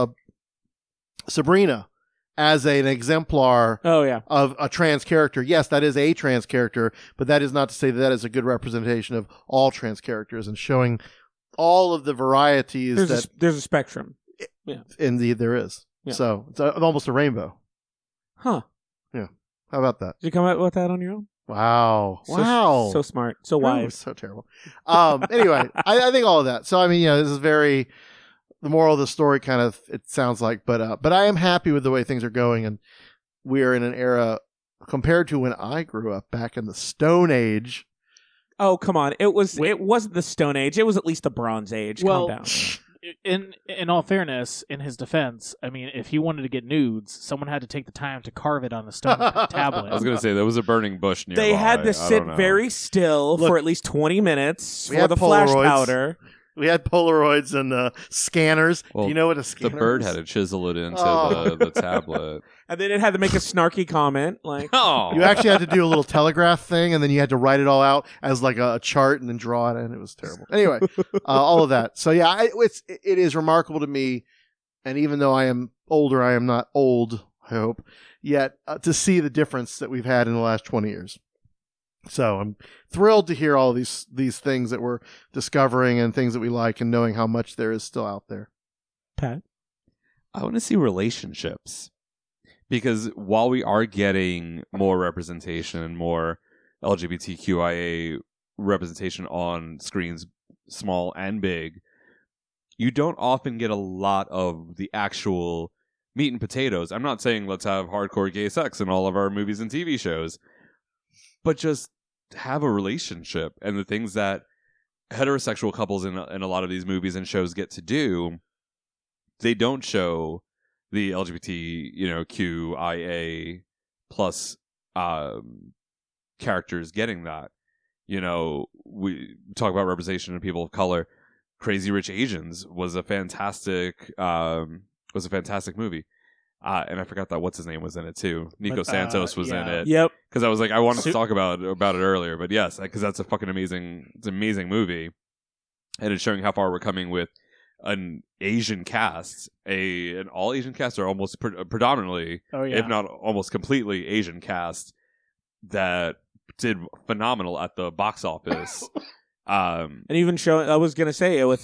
Sabrina as an exemplar of a trans character. Yes, that is a trans character, but that is not to say that is a good representation of all trans characters, and showing all of the varieties. There's a spectrum. Yeah. Indeed, there is. Yeah. So it's almost a rainbow. Huh. Yeah. How about that? Did you come up with that on your own? Wow. So smart. So wise. Oh, so terrible. Anyway, I think all of that. So, I mean, this is very... the moral of the story kind of, it sounds like, but I am happy with the way things are going, and we are in an era compared to when I grew up back in the Stone Age. Oh, come on. It wasn't the Stone Age. It was at least the Bronze Age. Well, calm down. In all fairness, in his defense, I mean, if he wanted to get nudes, someone had to take the time to carve it on the stone tablet. I was going to say, there was a burning bush nearby. They had to sit very still for at least 20 minutes for the flash powder. We had Polaroids and scanners. Well, Do you know what a scanner The bird is? had to chisel it into Oh. the tablet. And then it had to make a snarky comment like, Oh, You actually had to do a little telegraph thing, and then you had to write it all out as like a chart, and then draw it, and it was terrible. Anyway, all of that. So yeah, it is remarkable to me, and even though I am older, I am not old. I hope yet to see the difference that we've had in the last 20 years. So I'm thrilled to hear all these things that we're discovering and things that we like, and knowing how much there is still out there. Pat. I want to see relationships. Because while we are getting more representation and more LGBTQIA representation on screens, small and big, you don't often get a lot of the actual meat and potatoes. I'm not saying let's have hardcore gay sex in all of our movies and TV shows, but just have a relationship. And the things that heterosexual couples in a lot of these movies and shows get to do, they don't show the LGBT, QIA plus characters getting that. We talk about representation of people of color. Crazy Rich Asians was a fantastic movie. And I forgot that what's his name was in it too. Nico Santos was in it. Yep. Because I was like, I wanted to talk about it earlier, but yes, because that's a fucking amazing movie, and it's showing how far we're coming with an Asian cast, an all Asian cast, or almost predominantly, if not almost completely Asian cast that did phenomenal at the box office. And even I was gonna say it with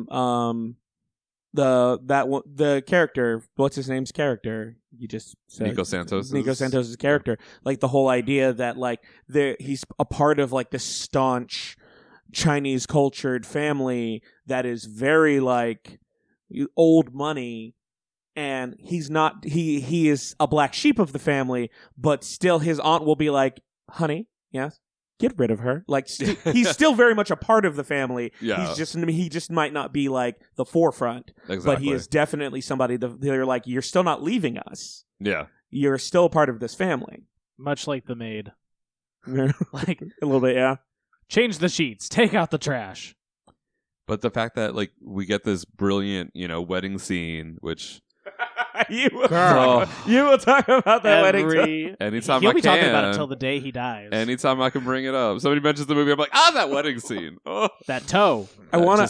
the character, what's his name's character? You just said Nico Santos' character. Like the whole idea that like he's a part of like this staunch Chinese cultured family that is very like old money, and he's not he is a black sheep of the family, but still his aunt will be like, honey, yes, get rid of her. Like he's still very much a part of the family. Yeah. He just might not be like the forefront. Exactly. But he is definitely somebody they're like, you're still not leaving us. Yeah. You're still a part of this family. Much like the maid. Like a little bit, yeah. Change the sheets, take out the trash. But the fact that like we get this brilliant, wedding scene, which you will talk about that wedding scene. Anytime He'll I be can. talking about it until the day he dies. Anytime I can bring it up. Somebody mentions the movie, I'm like, that wedding scene. Oh. That toe. I want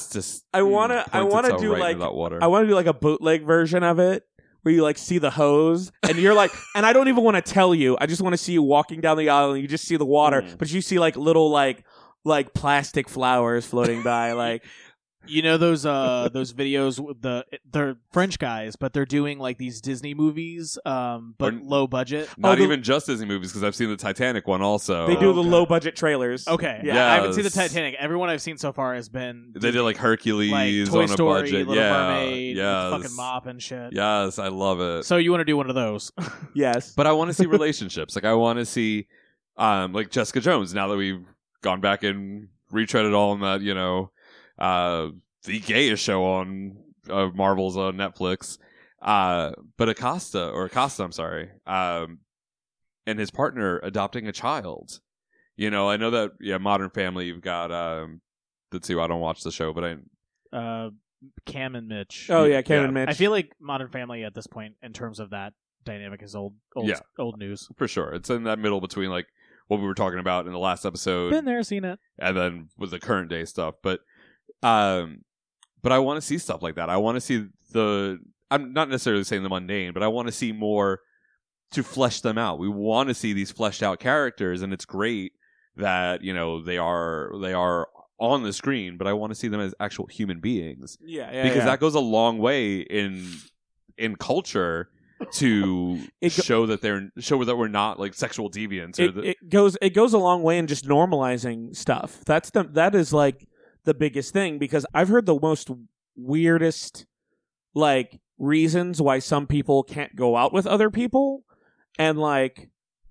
to do like a bootleg version of it where you like see the hose and you're like, and I don't even want to tell you. I just want to see you walking down the aisle and you just see the water, but you see like little like plastic flowers floating by, like. You know those videos with they're French guys, but they're doing like these Disney movies, but low budget. Not even just Disney movies, because I've seen the Titanic one also. They do the low budget trailers. Okay, Yes. I haven't seen the Titanic. Everyone I've seen so far has been They did like Hercules, like Toy on Story, a budget. Little Mermaid, yes. fucking mop and shit. Yes, I love it. So you want to do one of those? Yes, but I want to see relationships. Like I want to see, like Jessica Jones. Now that we've gone back and retreaded all in that, the gayest show on Marvel's on Netflix, but Acosta, I'm sorry, and his partner adopting a child. I know that Modern Family. You've got the two. I don't watch the show, but Cam and Mitch. Oh yeah, Cam and Mitch. I feel like Modern Family at this point, in terms of that dynamic, is old news for sure. It's in that middle between like what we were talking about in the last episode. Been there, seen it, and then with the current day stuff, but I want to see stuff like that. I want to see I'm not necessarily saying the mundane, but I want to see more to flesh them out. We want to see these fleshed out characters, and it's great that, they are on the screen, but I want to see them as actual human beings. Because that goes a long way in culture to show that we're not like sexual deviants. It goes a long way in just normalizing stuff. That is like the biggest thing, because I've heard the most weirdest like reasons why some people can't go out with other people, and like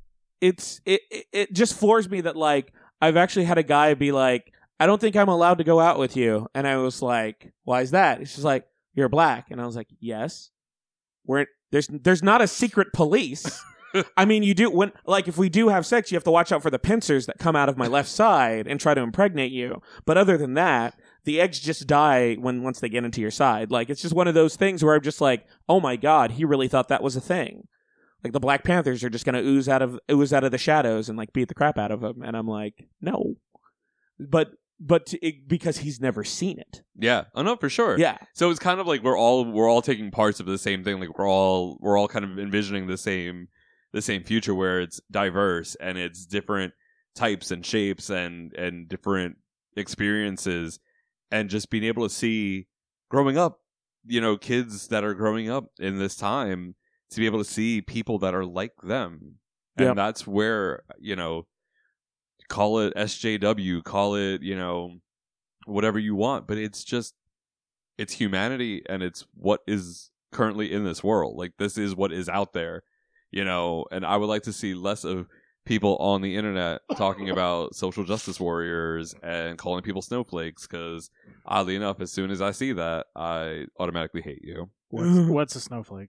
it just floors me that like I've actually had a guy be like, I don't think I'm allowed to go out with you, and I was like, why is that? It's just like, you're black, and I was like, yes, there's not a secret police. I mean, you do if we do have sex, you have to watch out for the pincers that come out of my left side and try to impregnate you. But other than that, the eggs just die once they get into your side. Like, it's just one of those things where I'm just like, oh my god, he really thought that was a thing. Like, the Black Panthers are just going to ooze out of the shadows and, like, beat the crap out of him. And I'm like, no. But because he's never seen it. Yeah. Oh, no, for sure. Yeah. So it's kind of like we're all taking parts of the same thing. Like, we're all kind of envisioning the same future where it's diverse and it's different types and shapes and different experiences, and just being able to see growing up, kids that are growing up in this time, to be able to see people that are like them. And that's where, call it SJW, call it, whatever you want, but it's humanity, and it's what is currently in this world. Like, this is what is out there, and I would like to see less of people on the internet talking about social justice warriors and calling people snowflakes, because oddly enough, as soon as I see that, I automatically hate you. What's a snowflake?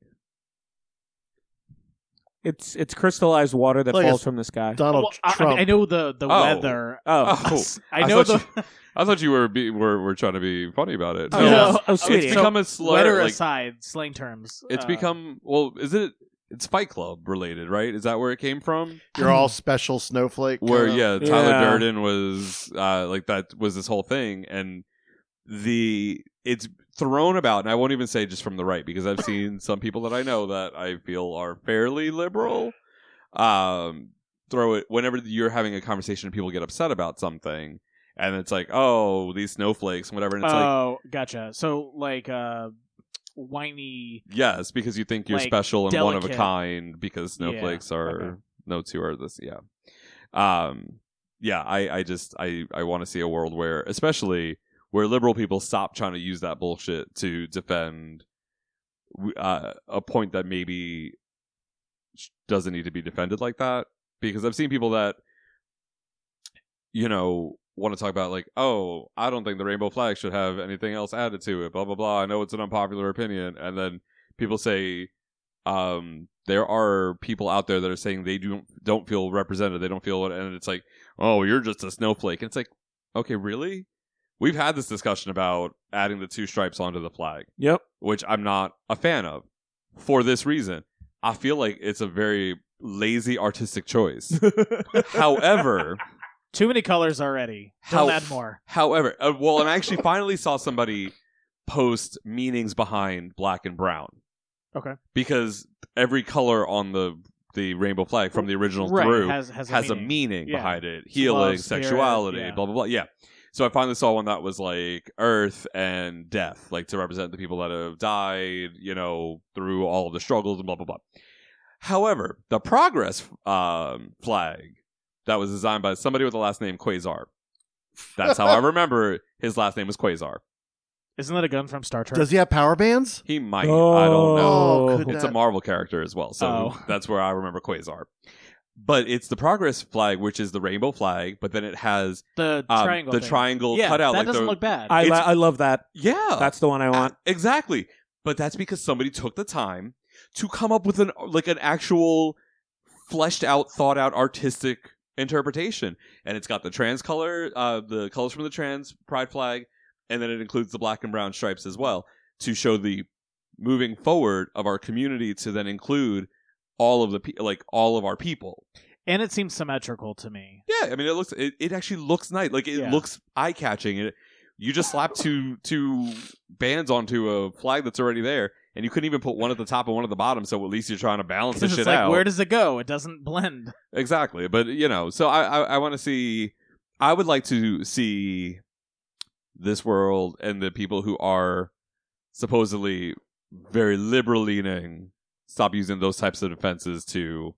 It's crystallized water that Like falls from the sky. Donald Trump. I know the weather. I know I thought you were trying to be funny about it. Sweetie. It's become a slur. Weather like, aside, slang terms. It's become it's Fight Club related, right? Is that where it came from? You're all special snowflake. Where kinda. Tyler Durden was that was this whole thing, and it's thrown about, and I won't even say just from the right, because I've seen some people that I know that I feel are fairly liberal throw it whenever you're having a conversation and people get upset about something, and it's like, oh, these snowflakes and whatever, and it's gotcha. So like whiny. Yes, because you think you're like, special and delicate. one of a kind, because snowflakes are notes who are this. I want to see a world where, especially where liberal people stop trying to use that bullshit to defend a point that maybe doesn't need to be defended like that. Because I've seen people that, want to talk about, like, oh, I don't think the rainbow flag should have anything else added to it, blah, blah, blah. I know it's an unpopular opinion. And then people say there are people out there that are saying they don't feel represented. They don't feel it. And it's like, oh, you're just a snowflake. And it's like, okay, really? We've had this discussion about adding the 2 stripes onto the flag. Yep. Which I'm not a fan of. For this reason. I feel like it's a very lazy artistic choice. However... Too many colors already. Don't add more. However, and I actually finally saw somebody post meanings behind black and brown. Okay. Because every color on the rainbow flag from the original through has a meaning behind it. Healing, love, sexuality, spirit, blah, blah, blah. Yeah. So I finally saw one that was like earth and death, like to represent the people that have died, through all of the struggles and blah, blah, blah. However, the progress flag that was designed by somebody with the last name Quasar. That's how I remember his last name was Quasar. Isn't that a gun from Star Trek? Does he have power bands? He might. I don't know. Oh, It's a Marvel character as well, so that's where I remember Quasar. But it's the progress flag, which is the rainbow flag, but then it has the triangle. The triangle cut out. That doesn't look bad. I love that. Yeah, that's the one I want. Exactly. But that's because somebody took the time to come up with an actual fleshed out, thought out, artistic interpretation. And it's got the trans color, the colors from the trans pride flag, and then it includes the black and brown stripes as well, to show the moving forward of our community, to then include all of our people. And it seems symmetrical to me. Yeah, I mean, it actually looks nice. Like, it looks eye-catching. You just slap two bands onto a flag that's already there, and you couldn't even put one at the top and one at the bottom, so at least you're trying to balance this shit out. Where does it go? It doesn't blend. Exactly. But, so I want to see... I would like to see this world and the people who are supposedly very liberal-leaning stop using those types of defenses to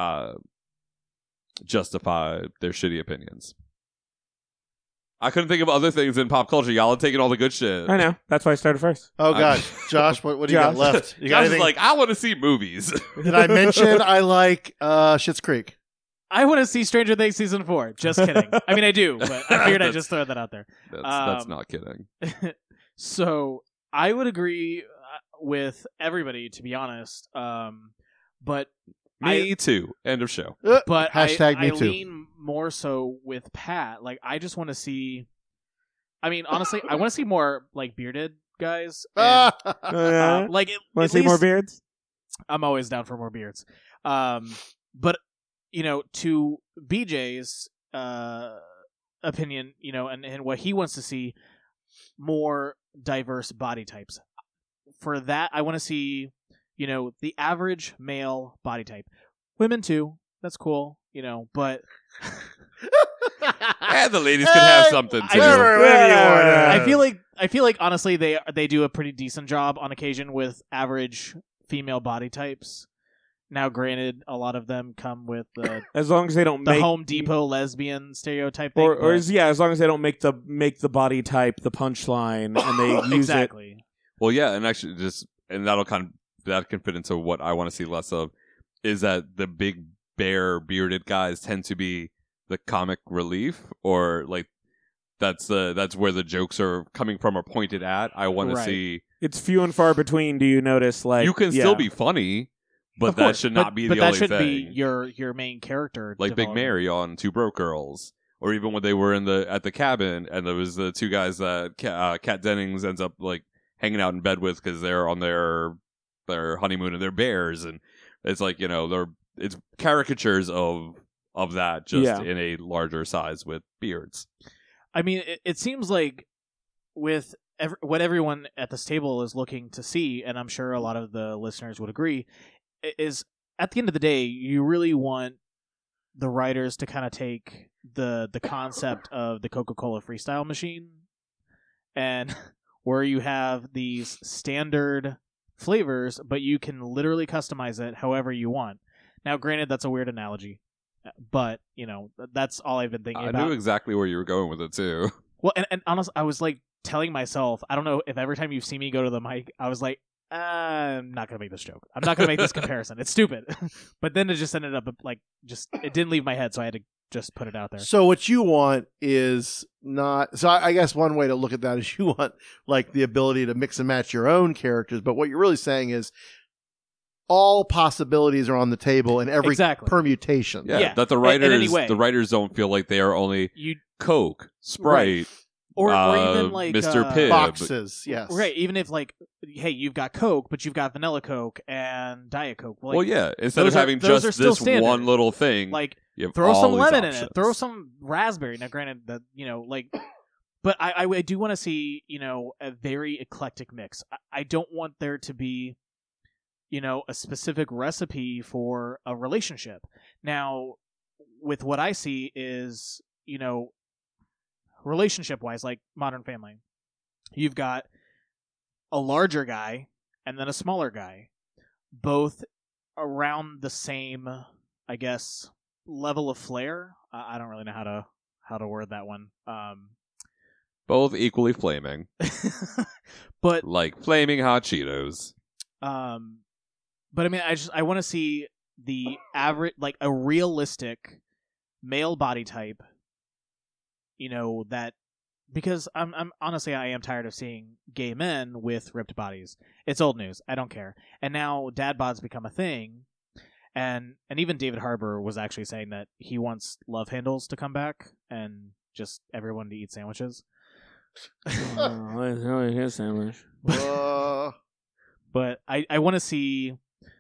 justify their shitty opinions. I couldn't think of other things in pop culture. Y'all are taking all the good shit. I know. That's why I started first. Oh, gosh. Josh, what do you got left? You got Josh is like, I want to see movies. Did I mention I like Schitt's Creek? I want to see Stranger Things Season 4. Just kidding. I mean, I do, but I figured I'd just throw that out there. That's not kidding. So, I would agree with everybody, to be honest. But Me too. End of show. But Hashtag I me too. lean more so with Pat. Like, I just want to see I mean, honestly, I want to see more like bearded guys. Ah! And, like, Want at to see more least- beards? I'm always down for more beards. But to BJ's opinion, and what he wants to see, more diverse body types. For that, I want to see, the average male body type. Women too. That's cool, but And the ladies could have something too. I feel like honestly they do a pretty decent job on occasion with average female body types. Now, granted, a lot of them come with the As long as they don't make Home Depot lesbian stereotype thing. as long as they don't make the body type the punchline and they use exactly. Well, yeah, and actually, that can fit into what I want to see less of, is that the big bear bearded guys tend to be the comic relief, or like that's where the jokes are coming from or pointed at. I want to see. It's few and far between. Do you notice? Like You can still be funny, but Of that course, should not be but the that only shouldn't thing. be your main character. Like Big development. Mary on Two Broke Girls, or even when they were at the cabin, and there was the two guys that Kat Dennings ends up like hanging out in bed with because they're on their honeymoon and they're bears, and it's like it's caricatures of that just in a larger size with beards. I mean, it seems like with what everyone at this table is looking to see, and I'm sure a lot of the listeners would agree, is at the end of the day, you really want the writers to kind of take the concept of the Coca-Cola freestyle machine, and where you have these standard flavors, but you can literally customize it however you want. Now, granted, that's a weird analogy, but that's all I've been thinking about. I knew exactly where you were going with it too. Well, and honestly, I was like telling myself, I don't know if every time you see me go to the mic, I was like, I'm not gonna make this joke. I'm not gonna make this comparison. It's stupid. But then it just ended up like it didn't leave my head, so I had to just put it out there. So what you want is not. So I guess one way to look at that is you want like the ability to mix and match your own characters. But what you're really saying is all possibilities are on the table in every Exactly. permutation. Yeah. That the writers don't feel like they are only Coke, Sprite, or even like Mr. Pibb. Boxes, yes. Right, even if like, hey, you've got Coke, but you've got vanilla Coke and Diet Coke. Well, yeah, instead of having just this one little thing, like you have throw all some these lemon in options. it, throw some raspberry. Now, granted, that but I do want to see a very eclectic mix. I don't want there to be a specific recipe for a relationship. Now, with what I see is relationship-wise, like Modern Family, you've got a larger guy and then a smaller guy, both around the same, I guess, level of flair. I don't really know how to word that one. Both equally flaming, but like flaming hot Cheetos. But I mean, I want to see the average, like a realistic male body type. That, because I'm honestly, I am tired of seeing gay men with ripped bodies. It's old news. I don't care. And now dad bods become a thing, and even David Harbour was actually saying that he wants love handles to come back and just everyone to eat sandwiches. His sandwich. But I want to see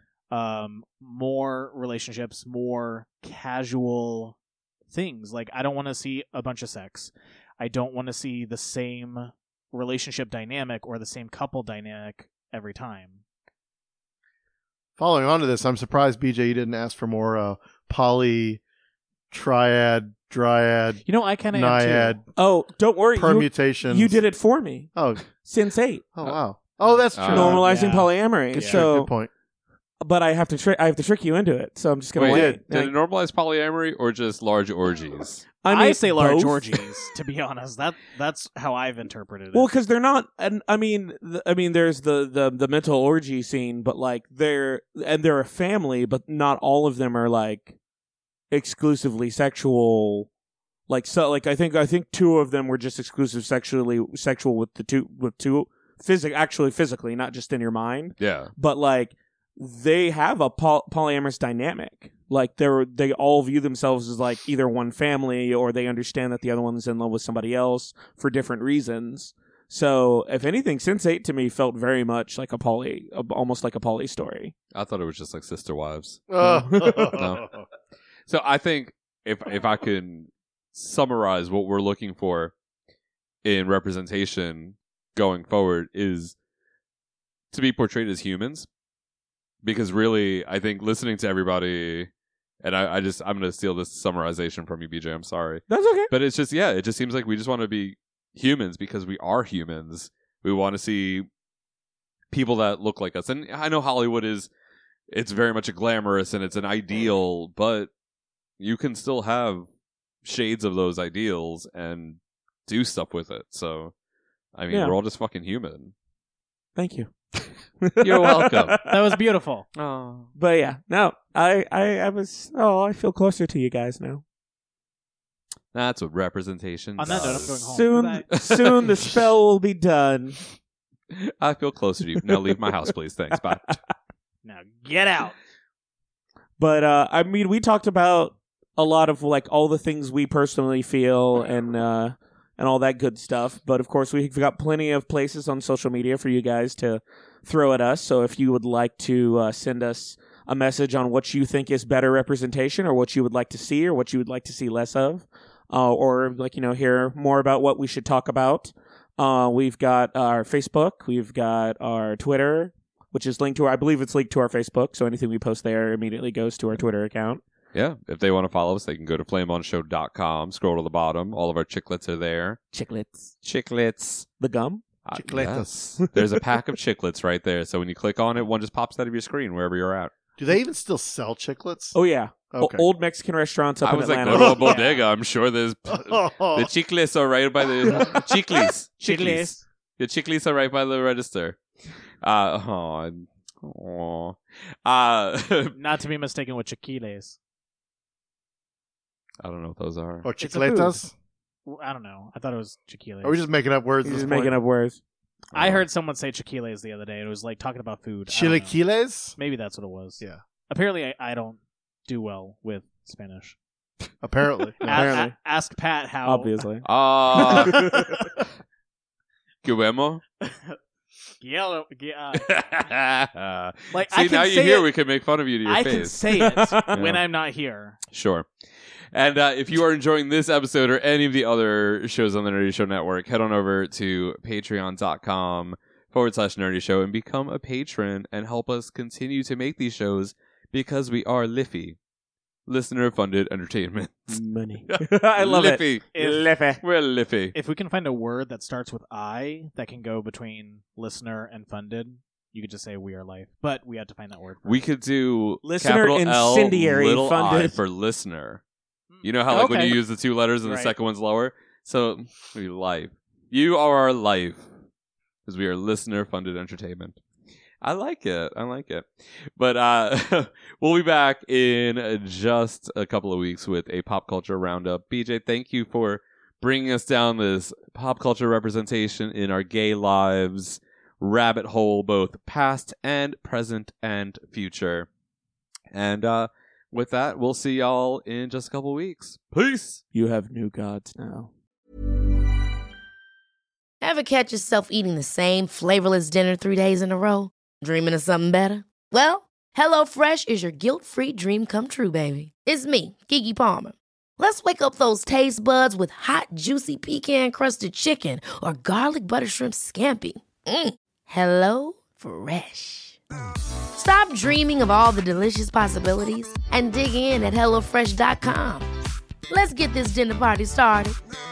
more relationships, more casual things. Like, I don't want to see a bunch of sex. I don't want to see the same relationship dynamic or the same couple dynamic every time. Following on to this, I'm surprised, BJ, you didn't ask for more poly, triad, dryad, I kind of naiad. am too. Oh, don't worry. Permutations. You did it for me. Oh, Since 8. Oh, wow. Oh, that's true. Normalizing polyamory. Good point. But I have to trick you into it. So I'm just going to Wait, wait. did it normalize polyamory or just large orgies? I say large both. orgies, to be honest. That's how I've interpreted it. Well, because they're not, and I mean, there's the mental orgy scene, but like they're a family, but not all of them are like exclusively sexual. Like I think 2 of them were just exclusive sexual with two actually physically, not just in your mind. Yeah, but like they have a polyamorous dynamic. Like they all view themselves as like either one family, or they understand that the other one's in love with somebody else for different reasons. So, if anything, Sense8 to me felt very much like almost like a poly story. I thought it was just like Sister Wives. Oh. No. So I think if I can summarize what we're looking for in representation going forward is to be portrayed as humans. Because really, I think listening to everybody, and I'm going to steal this summarization from you, BJ, I'm sorry. That's okay. But it's just, it just seems like we just want to be humans because we are humans. We want to see people that look like us. And I know Hollywood it's very much a glamorous and it's an ideal, but you can still have shades of those ideals and do stuff with it. So, I mean, we're all just fucking human. Thank you. You're welcome. That was beautiful. Oh. But yeah, no, I feel closer to you guys now. That's what representation On that note, I'm does. going home. Soon the spell will be done. I feel closer to you. Now leave my house, please. Thanks. Bye. Now get out. But I mean, we talked about a lot of like all the things we personally feel and all that good stuff. But of course, we've got plenty of places on social media for you guys to throw at us. So if you would like to send us a message on what you think is better representation, or what you would like to see, or what you would like to see less of, or like hear more about what we should talk about, we've got our Facebook, we've got our Twitter, which is linked to I believe it's linked to our Facebook. So anything we post there immediately goes to our Twitter account. Yeah, if they want to follow us, they can go to flameonshow.com, scroll to the bottom. All of our chiclets are there. Chiclets. The gum? Chicletas. Yes. There's a pack of chiclets right there. So when you click on it, one just pops out of your screen wherever you're at. Do they even still sell chiclets? Oh, yeah. Okay. Old Mexican restaurants up I in was like, Atlanta. go to a bodega. I'm sure there's... The chicles are right by the... Chicles. The chicles are right by the register. Not to be mistaken with chiquiles. I don't know what those are. Or chicletas? I don't know. I thought it was chiquiles. Are we just making up words? He's at this just point? making up words. I heard someone say chiquiles the other day. It was like talking about food. Chilaquiles? Maybe that's what it was. Yeah. Apparently, I don't do well with Spanish. Apparently. Ask Pat how. Obviously. Guemo? Yellow. Like, See, I can now say you're here, it- we can make fun of you to your I face. can say it when I'm not here. Sure. And if you are enjoying this episode or any of the other shows on the Nerdy Show Network, head on over to patreon.com/Nerdy Show and become a patron and help us continue to make these shows because we are Liffy. Listener-funded entertainment. Money. I love Liffy. Liffy. We're Liffy. If we can find a word that starts with I that can go between listener and funded, you could just say we are life. But we had to find that word. We could do Listener capital L, incendiary little funded. I for listener. You know how like when Okay. you use the two letters and the Right. second one's lower? So, we life. You are our life. Because we are listener-funded entertainment. I like it. But we'll be back in just a couple of weeks with a pop culture roundup. BJ, thank you for bringing us down this pop culture representation in our gay lives rabbit hole, both past and present and future. And with that, we'll see y'all in just a couple of weeks. Peace! You have new gods now. Ever catch yourself eating the same flavorless dinner 3 days in a row? Dreaming of something better? Well, HelloFresh is your guilt-free dream come true, baby. It's me, Keke Palmer. Let's wake up those taste buds with hot, juicy pecan-crusted chicken or garlic butter shrimp scampi. Hello Fresh. Stop dreaming of all the delicious possibilities and dig in at HelloFresh.com. Let's get this dinner party started.